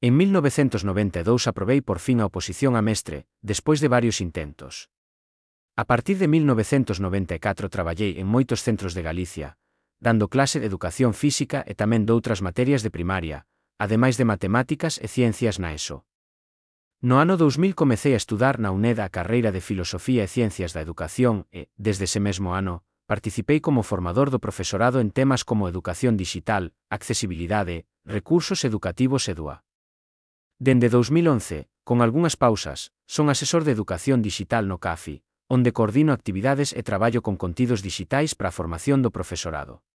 En 1992 aprobei por fin a oposición a mestre, despois de varios intentos. A partir de 1994 traballei en moitos centros de Galicia, dando clase de educación física e tamén doutras materias de primaria, ademais de matemáticas e ciencias na ESO. No ano 2000 comecei a estudar na UNED a carreira de Filosofía e Ciencias da Educación e, desde ese mesmo ano, participei como formador do profesorado en temas como educación dixital, accesibilidade, recursos educativos e DUA. Dende 2011, con algunhas pausas, son asesor de educación dixital no CAFI, onde coordino actividades e traballo con contidos dixitais para a formación do profesorado.